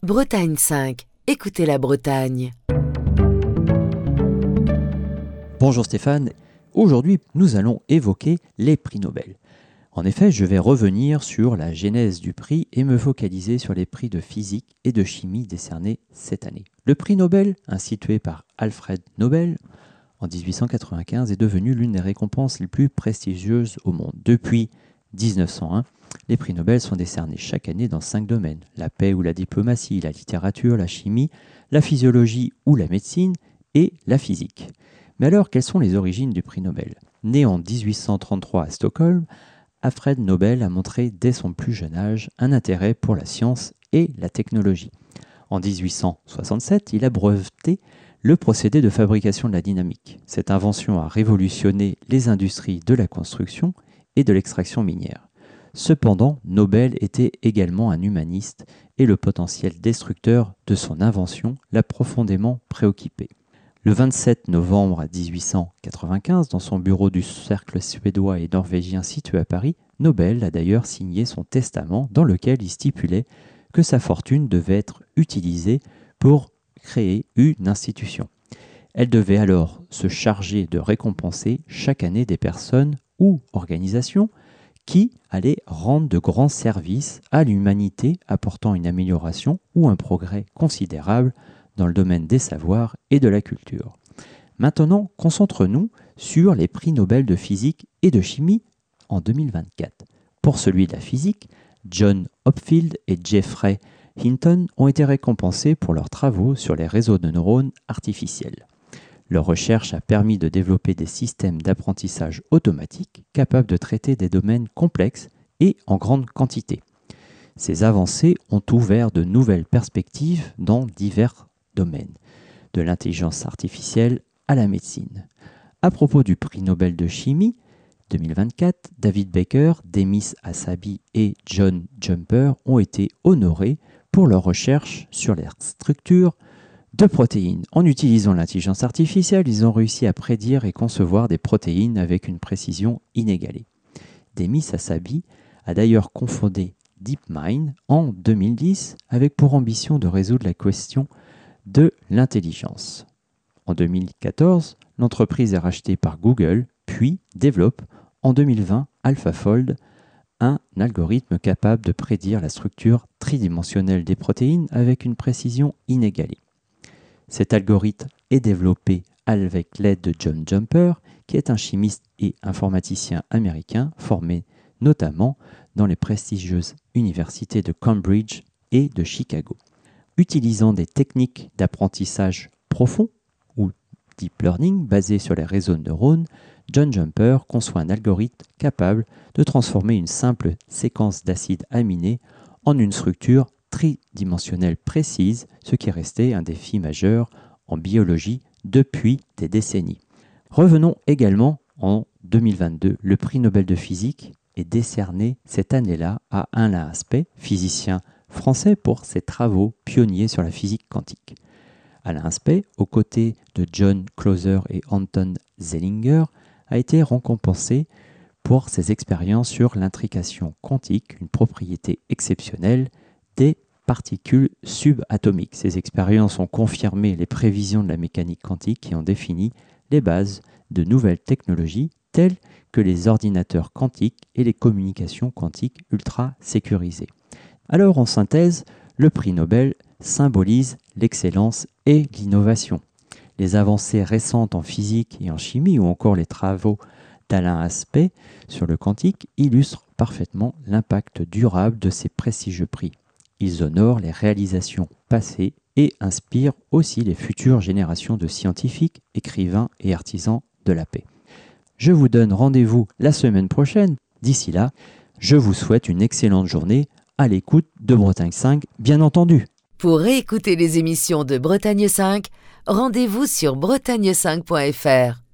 Bretagne 5, écoutez la Bretagne. Bonjour Stéphane, aujourd'hui nous allons évoquer les prix Nobel. En effet, je vais revenir sur la genèse du prix et me focaliser sur les prix de physique et de chimie décernés cette année. Le prix Nobel, institué par Alfred Nobel en 1895, est devenu l'une des récompenses les plus prestigieuses au monde. Depuis 1901, les prix Nobel sont décernés chaque année dans 5 domaines: la paix ou la diplomatie, la littérature, la chimie, la physiologie ou la médecine et la physique. Mais alors, quelles sont les origines du prix Nobel ? Né en 1833 à Stockholm, Alfred Nobel a montré dès son plus jeune âge un intérêt pour la science et la technologie. En 1867, il a breveté le procédé de fabrication de la dynamique. Cette invention a révolutionné les industries de la construction et de l'extraction minière. Cependant, Nobel était également un humaniste et le potentiel destructeur de son invention l'a profondément préoccupé. Le 27 novembre 1895, dans son bureau du cercle suédois et norvégien situé à Paris, Nobel a d'ailleurs signé son testament dans lequel il stipulait que sa fortune devait être utilisée pour créer une institution. Elle devait alors se charger de récompenser chaque année des personnes ou organisations qui allaient rendre de grands services à l'humanité, apportant une amélioration ou un progrès considérable dans le domaine des savoirs et de la culture. Maintenant, concentrons-nous sur les prix Nobel de physique et de chimie en 2024. Pour celui de la physique, John Hopfield et Jeffrey Hinton ont été récompensés pour leurs travaux sur les réseaux de neurones artificiels. Leur recherche a permis de développer des systèmes d'apprentissage automatique capables de traiter des domaines complexes et en grande quantité. Ces avancées ont ouvert de nouvelles perspectives dans divers domaines, de l'intelligence artificielle à la médecine. À propos du prix Nobel de chimie 2024, David Baker, Demis Hassabis et John Jumper ont été honorés pour leurs recherches sur les structures de protéines. En utilisant l'intelligence artificielle, ils ont réussi à prédire et concevoir des protéines avec une précision inégalée. Demis Hassabis a d'ailleurs confondé DeepMind en 2010 avec pour ambition de résoudre la question de l'intelligence. En 2014, l'entreprise est rachetée par Google, puis développe en 2020 AlphaFold, un algorithme capable de prédire la structure tridimensionnelle des protéines avec une précision inégalée. Cet algorithme est développé avec l'aide de John Jumper, qui est un chimiste et informaticien américain formé notamment dans les prestigieuses universités de Cambridge et de Chicago. Utilisant des techniques d'apprentissage profond ou deep learning basées sur les réseaux de neurones, John Jumper conçoit un algorithme capable de transformer une simple séquence d'acides aminés en une structure tridimensionnelle précise, ce qui est resté un défi majeur en biologie depuis des décennies. Revenons également en 2022. Le prix Nobel de physique est décerné cette année-là à Alain Aspect, physicien français, pour ses travaux pionniers sur la physique quantique. Alain Aspect, aux côtés de John Clauser et Anton Zeilinger, a été récompensé pour ses expériences sur l'intrication quantique, une propriété exceptionnelle des particules subatomiques. Ces expériences ont confirmé les prévisions de la mécanique quantique et ont défini les bases de nouvelles technologies telles que les ordinateurs quantiques et les communications quantiques ultra sécurisées. Alors, en synthèse, le prix Nobel symbolise l'excellence et l'innovation. Les avancées récentes en physique et en chimie ou encore les travaux d'Alain Aspect sur le quantique illustrent parfaitement l'impact durable de ces prestigieux prix. Ils honorent les réalisations passées et inspirent aussi les futures générations de scientifiques, écrivains et artisans de la paix. Je vous donne rendez-vous la semaine prochaine. D'ici là, je vous souhaite une excellente journée à l'écoute de Bretagne 5, bien entendu. Pour réécouter les émissions de Bretagne 5, rendez-vous sur bretagne5.fr.